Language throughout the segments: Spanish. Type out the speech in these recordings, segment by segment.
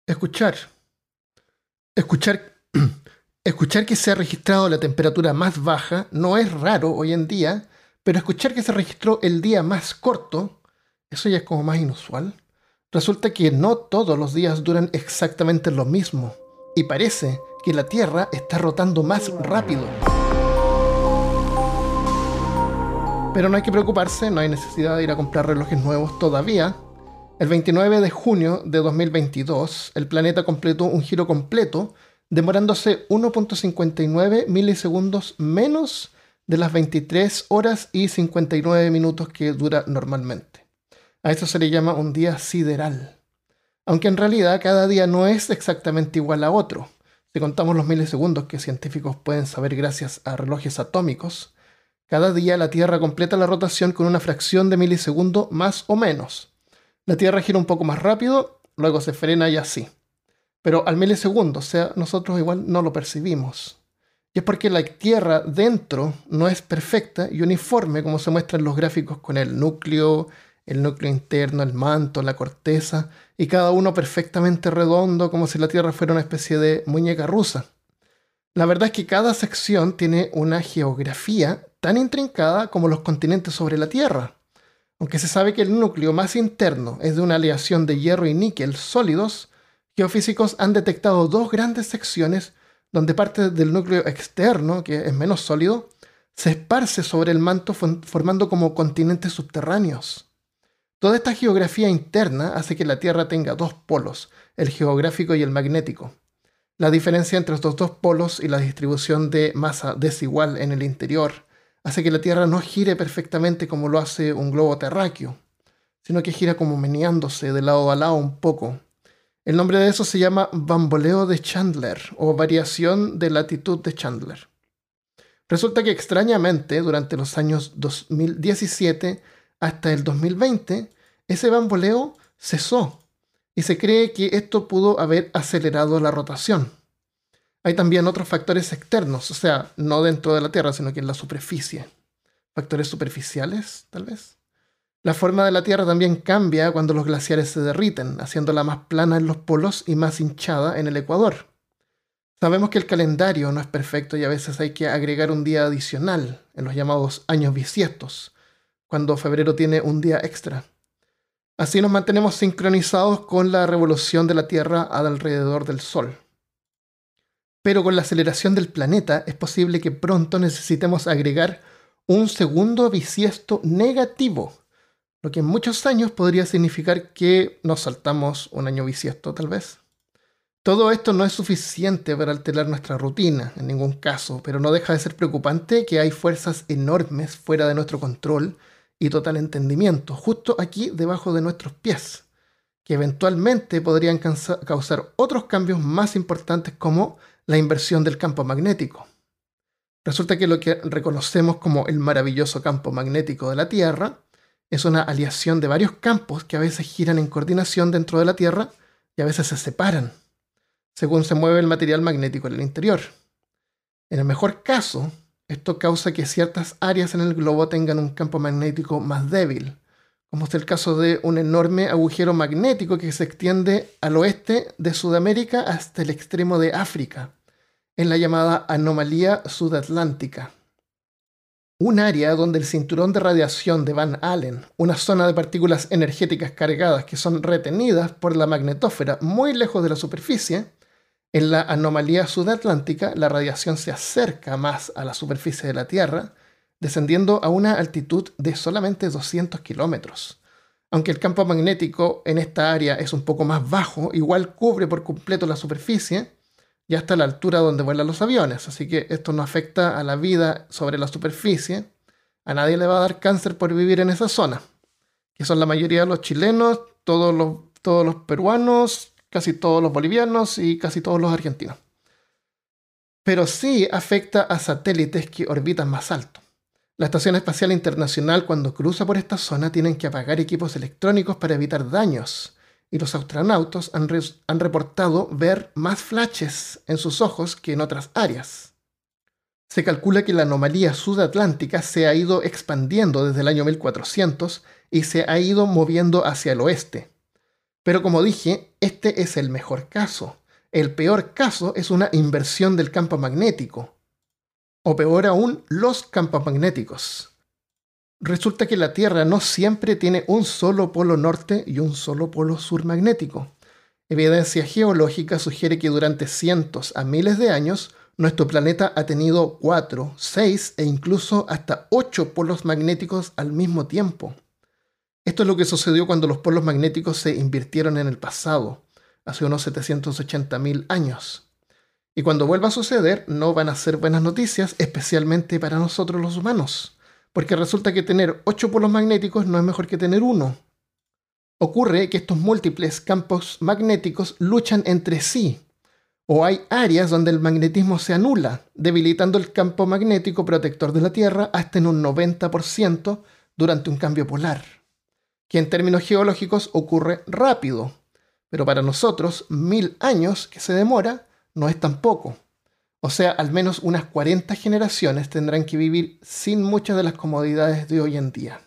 Escuchar. Escuchar, escuchar que se ha registrado la temperatura más baja no es raro hoy en día, pero escuchar que se registró el día más corto, eso ya es como más inusual. Resulta que no todos los días duran exactamente lo mismo, y parece que la Tierra está rotando más rápido. Pero no hay que preocuparse, no hay necesidad de ir a comprar relojes nuevos todavía. El 29 de junio de 2022, el planeta completó un giro completo, demorándose 1.59 milisegundos menos de las 23 horas y 59 minutos que dura normalmente. A esto se le llama un día sideral. Aunque en realidad cada día no es exactamente igual a otro. Si contamos los milisegundos que científicos pueden saber gracias a relojes atómicos, cada día la Tierra completa la rotación con una fracción de milisegundo más o menos. La Tierra gira un poco más rápido, luego se frena y así. Pero al milisegundo, o sea, nosotros igual no lo percibimos. Y es porque la Tierra dentro no es perfecta y uniforme como se muestra en los gráficos con el núcleo interno, el manto, la corteza, y cada uno perfectamente redondo como si la Tierra fuera una especie de muñeca rusa. La verdad es que cada sección tiene una geografía tan intrincada como los continentes sobre la Tierra. Aunque se sabe que el núcleo más interno es de una aleación de hierro y níquel sólidos, geofísicos han detectado dos grandes secciones donde parte del núcleo externo, que es menos sólido, se esparce sobre el manto formando como continentes subterráneos. Toda esta geografía interna hace que la Tierra tenga dos polos, el geográfico y el magnético. La diferencia entre estos dos polos y la distribución de masa desigual en el interior hace que la Tierra no gire perfectamente como lo hace un globo terráqueo, sino que gira como meneándose de lado a lado un poco. El nombre de eso se llama bamboleo de Chandler o variación de latitud de Chandler. Resulta que extrañamente, durante los años 2017 hasta el 2020, ese bamboleo cesó y se cree que esto pudo haber acelerado la rotación. Hay también otros factores externos, o sea, no dentro de la Tierra, sino que en la superficie. Factores superficiales, tal vez. La forma de la Tierra también cambia cuando los glaciares se derriten, haciéndola más plana en los polos y más hinchada en el ecuador. Sabemos que el calendario no es perfecto y a veces hay que agregar un día adicional, en los llamados años bisiestos, cuando febrero tiene un día extra. Así nos mantenemos sincronizados con la revolución de la Tierra alrededor del Sol. Pero con la aceleración del planeta es posible que pronto necesitemos agregar un segundo bisiesto negativo, lo que en muchos años podría significar que nos saltamos un año bisiesto tal vez. Todo esto no es suficiente para alterar nuestra rutina, en ningún caso, pero no deja de ser preocupante que hay fuerzas enormes fuera de nuestro control y total entendimiento, justo aquí debajo de nuestros pies, que eventualmente podrían causar otros cambios más importantes como la inversión del campo magnético. Resulta que lo que reconocemos como el maravilloso campo magnético de la Tierra es una aleación de varios campos que a veces giran en coordinación dentro de la Tierra y a veces se separan, según se mueve el material magnético en el interior. En el mejor caso, esto causa que ciertas áreas en el globo tengan un campo magnético más débil, como es el caso de un enorme agujero magnético que se extiende al oeste de Sudamérica hasta el extremo de África, en la llamada anomalía sudatlántica. Un área donde el cinturón de radiación de Van Allen, una zona de partículas energéticas cargadas que son retenidas por la magnetósfera muy lejos de la superficie, en la anomalía sudatlántica la radiación se acerca más a la superficie de la Tierra, descendiendo a una altitud de solamente 200 kilómetros. Aunque el campo magnético en esta área es un poco más bajo, igual cubre por completo la superficie y hasta la altura donde vuelan los aviones, así que esto no afecta a la vida sobre la superficie. A nadie le va a dar cáncer por vivir en esa zona, que son la mayoría de los chilenos, todos los peruanos, casi todos los bolivianos y casi todos los argentinos. Pero sí afecta a satélites que orbitan más alto. La Estación Espacial Internacional, cuando cruza por esta zona, tienen que apagar equipos electrónicos para evitar daños, y los astronautas han reportado ver más flashes en sus ojos que en otras áreas. Se calcula que la anomalía sudatlántica se ha ido expandiendo desde el año 1400 y se ha ido moviendo hacia el oeste. Pero como dije, este es el mejor caso. El peor caso es una inversión del campo magnético. O peor aún, los campos magnéticos. Resulta que la Tierra no siempre tiene un solo polo norte y un solo polo sur magnético. Evidencia geológica sugiere que durante cientos a miles de años, nuestro planeta ha tenido 4, 6 e incluso hasta 8 polos magnéticos al mismo tiempo. Esto es lo que sucedió cuando los polos magnéticos se invirtieron en el pasado, hace unos 780.000 años. Y cuando vuelva a suceder, no van a ser buenas noticias, especialmente para nosotros los humanos, porque resulta que tener 8 polos magnéticos no es mejor que tener uno. Ocurre que estos múltiples campos magnéticos luchan entre sí, o hay áreas donde el magnetismo se anula, debilitando el campo magnético protector de la Tierra hasta en un 90% durante un cambio polar, que en términos geológicos ocurre rápido, pero para nosotros 1000 años que se demora no es tan poco. O sea, al menos unas 40 generaciones tendrán que vivir sin muchas de las comodidades de hoy en día.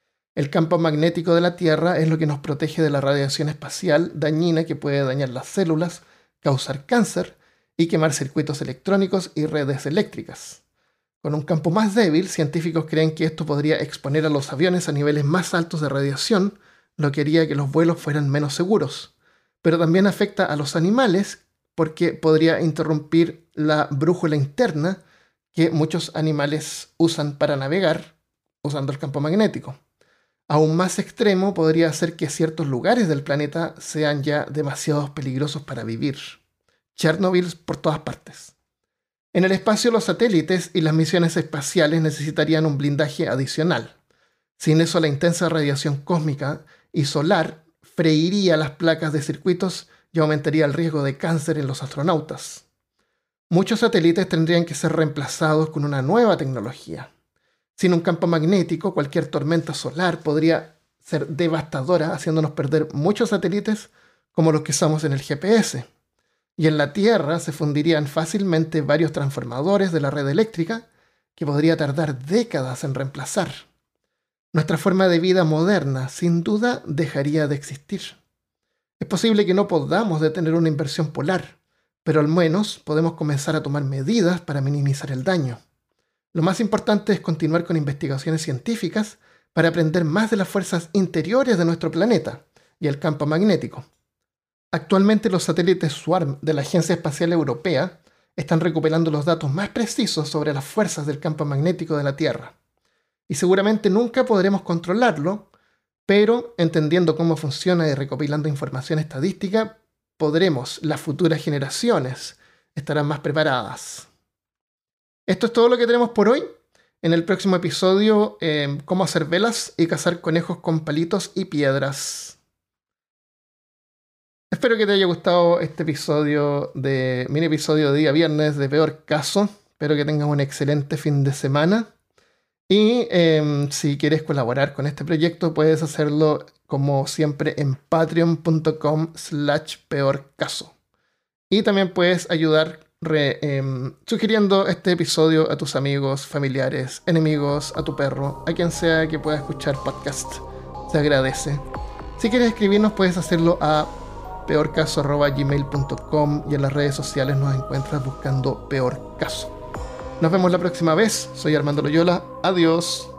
El campo magnético de la Tierra es lo que nos protege de la radiación espacial dañina que puede dañar las células, causar cáncer y quemar circuitos electrónicos y redes eléctricas. Con un campo más débil, científicos creen que esto podría exponer a los aviones a niveles más altos de radiación, lo que haría que los vuelos fueran menos seguros. Pero también afecta a los animales porque podría interrumpir la brújula interna que muchos animales usan para navegar usando el campo magnético. Aún más extremo podría hacer que ciertos lugares del planeta sean ya demasiado peligrosos para vivir. Chernobyl por todas partes. En el espacio, los satélites y las misiones espaciales necesitarían un blindaje adicional. Sin eso, la intensa radiación cósmica y solar freiría las placas de circuitos y aumentaría el riesgo de cáncer en los astronautas. Muchos satélites tendrían que ser reemplazados con una nueva tecnología. Sin un campo magnético, cualquier tormenta solar podría ser devastadora, haciéndonos perder muchos satélites como los que usamos en el GPS. Y en la Tierra se fundirían fácilmente varios transformadores de la red eléctrica que podría tardar décadas en reemplazar. Nuestra forma de vida moderna, sin duda, dejaría de existir. Es posible que no podamos detener una inversión polar, pero al menos podemos comenzar a tomar medidas para minimizar el daño. Lo más importante es continuar con investigaciones científicas para aprender más de las fuerzas interiores de nuestro planeta y el campo magnético. Actualmente los satélites SWARM de la Agencia Espacial Europea están recuperando los datos más precisos sobre las fuerzas del campo magnético de la Tierra. Y seguramente nunca podremos controlarlo, pero entendiendo cómo funciona y recopilando información estadística, las futuras generaciones estarán más preparadas. Esto es todo lo que tenemos por hoy. En el próximo episodio, cómo hacer velas y cazar conejos con palitos y piedras. Espero que te haya gustado este mini episodio de día viernes de Peor Caso. Espero que tengas un excelente fin de semana. Y si quieres colaborar con este proyecto, puedes hacerlo como siempre en patreon.com/peorcaso. Y también puedes ayudar sugiriendo este episodio a tus amigos, familiares, enemigos, a tu perro, a quien sea que pueda escuchar podcast. Se agradece. Si quieres escribirnos, puedes hacerlo a peorcaso@gmail.com y en las redes sociales nos encuentras buscando Peor Caso. Nos vemos la próxima vez. Soy Armando Loyola. Adiós.